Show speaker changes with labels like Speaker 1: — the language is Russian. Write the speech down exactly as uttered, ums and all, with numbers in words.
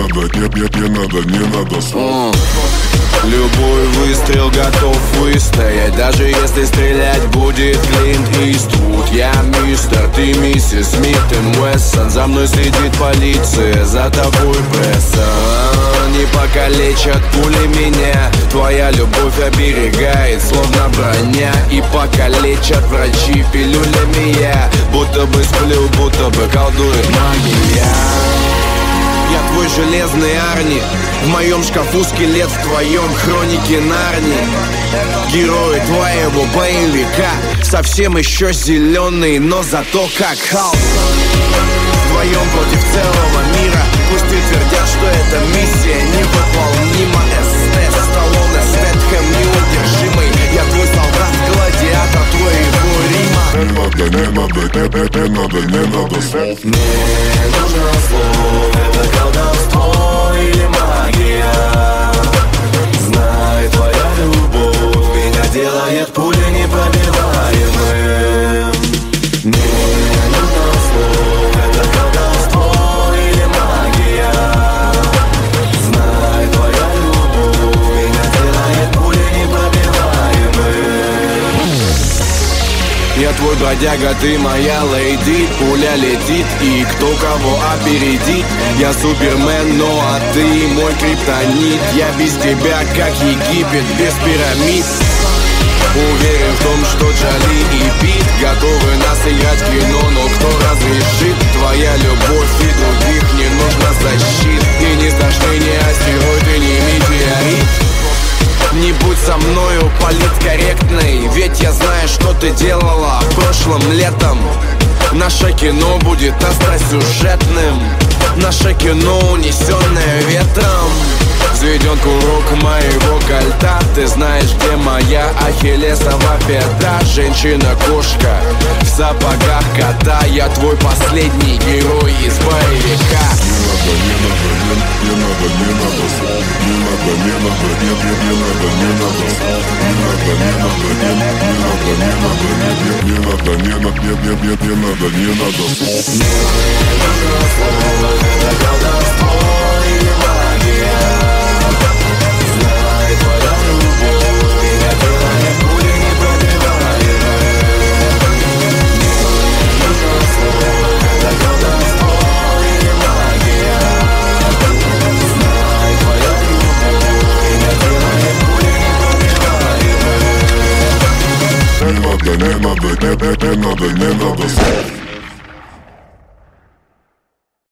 Speaker 1: надо, нет, нет, не надо, не надо слов.
Speaker 2: Любой выстрел готов выстоять, даже если стрелять будет Клинт Иствуд. Я мистер, ты миссис Смит и Уэссон. За мной следит полиция, за тобой пресса. Не покалечат пули меня, твоя любовь оберегает, словно броня. И покалечат врачи пилюлями я, будто бы сплю, будто бы колдует магия. Я твой железный Арни, в моем шкафу скелет, в твоем хронике Нарнии. Герои твоего боевика совсем еще зеленый, но зато как Халк. Вдвоем против целого мира, пусть и твердят, что эта миссия невыполнима. СТ, Сталлоне, Стэтхэм неудержимый. Я твой солдат, гладиатор твоего Рима.
Speaker 1: Не надо, не надо, не, не надо, не надо слов.
Speaker 2: Мне нужно слов, это колдовство или магия. Знай, твоя любовь меня делает пули непробиваемым. Мне нужно слов, это колдовство или магия. Знай, твоя любовь меня делает пули непробиваемым. Я твой бродяга, ты моя леди. Пуля летит, и кто кого опередит. Я Супермен, ну а ты мой криптонит. Я без тебя, как Египет, без пирамид. Уверен в том, что Джоли и Пит готовы нас играть в кино, но кто разрешит? Твоя любовь и других не нужно защит. И не страшны ни астероиды, ни метеорит. Не будь со мною политкорректной, ведь я знаю, что ты делала прошлым летом. Наше кино будет остросюжетным. Наше кино, унесенное ветром. Взведен курок моего кольта. Ты знаешь, где моя ахиллесова пята. Женщина-кошка в сапогах кота. Я твой последний герой из боевика.
Speaker 1: Не надо, не надо, не надо, не надо слов. Не надо, не надо, нет, не, не надо, не надо. Не надо, не надо, нет, не надо, нет, нет, нет, не надо, не надо слов.
Speaker 2: Мне нужно слово, это колдовство или магия. Знай, твоя любовь меня делает пули непробиваемым. Мне нужно слово, это колдовство или магия. Знай, твоя любовь меня делает пули непробиваемым.
Speaker 1: Не надо, не надо, не, не, не надо, не надо слов.